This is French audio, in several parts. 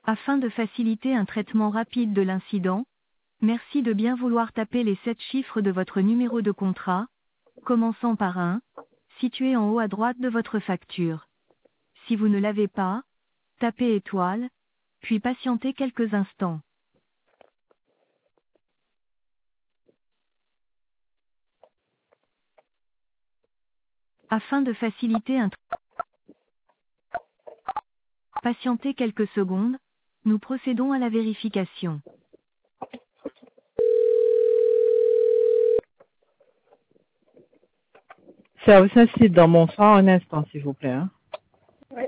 Afin de faciliter un traitement rapide de l'incident, merci de bien vouloir taper les 7 chiffres de votre numéro de contrat, commençant par 1, situé en haut à droite de votre facture. Si vous ne l'avez pas, tapez étoile, puis patientez quelques instants. Afin de faciliter patientez quelques secondes, nous procédons à la vérification. Service incite dans mon soir un instant, s'il vous plaît. Hein. Oui.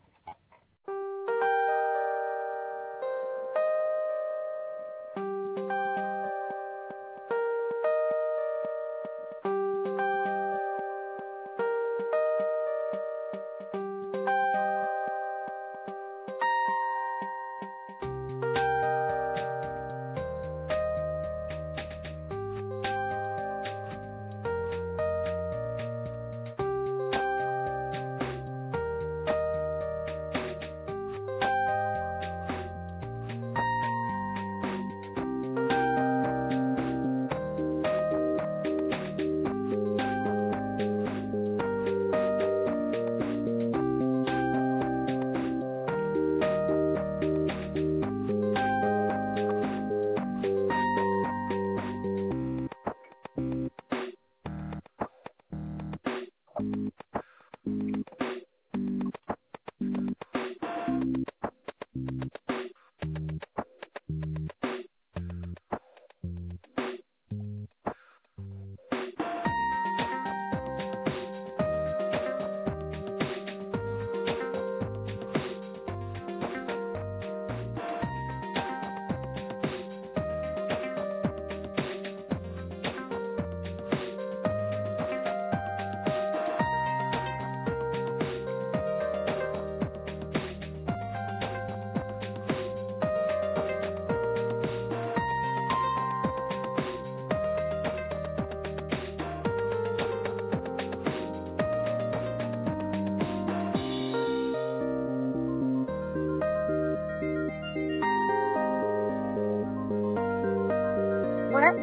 Ouais.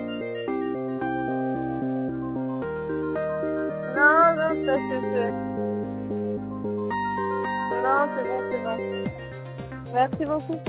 Non, non, ça c'est... Non, c'est bon, c'est bon. Merci beaucoup.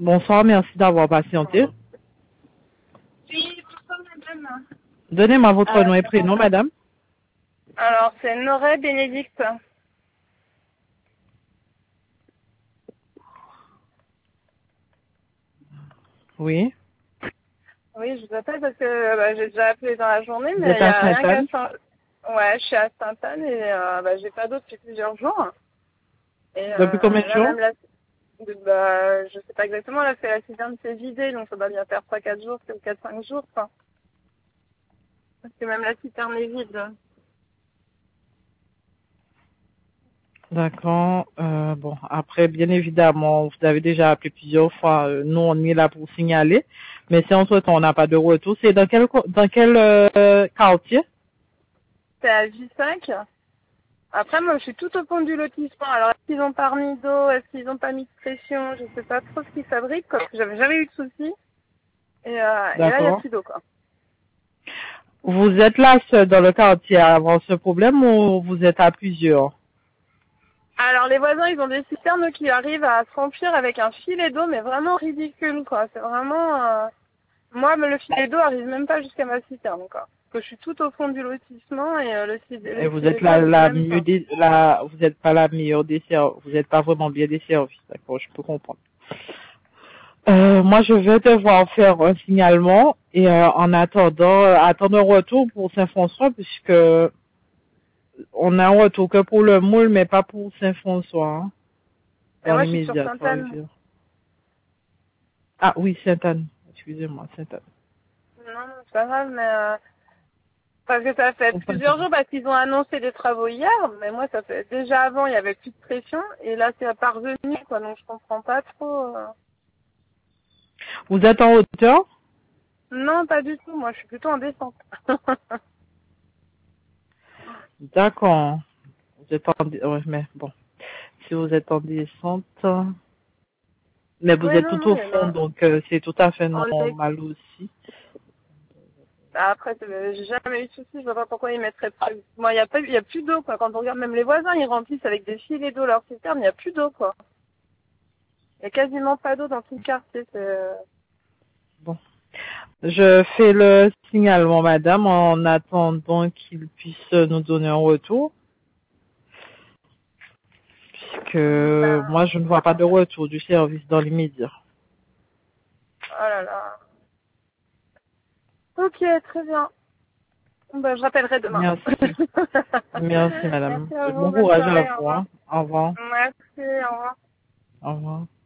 Bonsoir, merci d'avoir patienté. Oui, bonsoir madame. Donnez-moi votre nom et prénom, madame. Alors, c'est Noré Bénédicte. Oui. Oui, je vous appelle parce que j'ai déjà appelé dans la journée, Vous mais êtes il n'y à a rien Sainte-Anne? qu'à changer. Ouais, je suis à Sainte-Anne et j'ai pas d'eau depuis plusieurs jours. Et Depuis combien de là, jours? même je sais pas exactement, là, c'est la citerne s'est vidée, donc ça doit bien faire 3-4 jours, 4-5 jours, quoi. Parce que même la citerne est vide. D'accord. Bon, après, bien évidemment, vous avez déjà appelé plusieurs fois. Nous, on est là pour signaler. Mais si entre-temps, on n'a pas de retour, c'est dans quel quartier? C'est à J5. Après, moi, je suis tout au fond du lotissement. Alors, est-ce qu'ils ont pas remis d'eau? Est-ce qu'ils ont pas mis de pression? Je sais pas trop ce qu'ils fabriquent, quoi, parce que j'avais jamais eu de soucis. Et là, il n'y a D'accord. plus d'eau, quoi. Vous êtes là seul dans le quartier à avoir ce problème ou vous êtes à plusieurs? Alors, les voisins, ils ont des citernes qui arrivent à se remplir avec un filet d'eau, mais vraiment ridicule, quoi. C'est vraiment... Moi, le filet d'eau arrive même pas jusqu'à ma citerne, quoi. Parce que je suis tout au fond du lotissement et Et le vous filet êtes d'eau arrive même pas. vous n'êtes pas la meilleure des services, vous n'êtes pas vraiment bien des services, d'accord, je peux comprendre. Moi, je vais devoir faire un signalement et en attendant, attendre un retour pour Saint-François puisque on a un retour que pour le moule, mais pas pour Saint-François, hein, Et dans moi, les je suis sur médias, ça veut Sainte-Anne. dire. Ah oui, Sainte-Anne, excusez-moi, Sainte-Anne. Non, c'est pas grave, mais... Parce que ça fait Faut pas plusieurs dire. jours, parce qu'ils ont annoncé des travaux hier, mais moi, ça fait déjà avant, il y avait plus de pression, et là, c'est parvenu, quoi, donc je comprends pas trop. Vous êtes en hauteur? Non, pas du tout, moi, je suis plutôt en descente. D'accord. Vous êtes ouais, mais bon, si vous êtes en descente, mais vous Ouais, êtes non, tout non, au mais fond, non. donc c'est tout à fait En lait- normal aussi. Après, j'ai jamais eu de soucis, je vois pas pourquoi ils mettraient pas. Moi, il y a plus d'eau, quoi. Quand on regarde, même les voisins, ils remplissent avec des filets d'eau leur citerne, il n'y a plus d'eau, quoi. Il y a quasiment pas d'eau dans tout le quartier, Bon, je fais le signalement, madame, en attendant qu'il puisse nous donner un retour, puisque Ben, moi je ne vois pas de retour du service dans l'immédiat. oh là là. Ok, très bien. Ben, je rappellerai demain. Merci, merci, madame. Merci à vous, Bon bonne courage à soirée, au vous, revoir. hein. Au revoir, Merci, au revoir. au revoir.